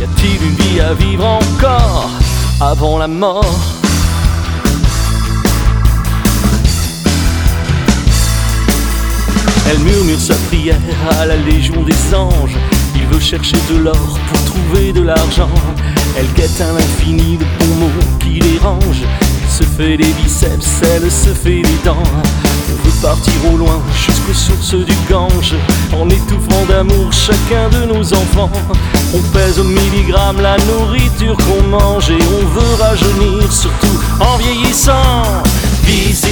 Y a-t-il une vie à vivre encore avant la mort? Elle murmure sa prière à la légion des anges. Il veut chercher de l'or pour trouver de l'argent. Elle guette à l'infini de bons mots qui dérange. Il se fait des biceps, elle se fait des dents. On veut partir au loin jusqu'aux sources du Gange, en étouffant d'amour chacun de nos enfants. On pèse au milligramme la nourriture qu'on mange, et on veut rajeunir surtout en vieillissant. Vis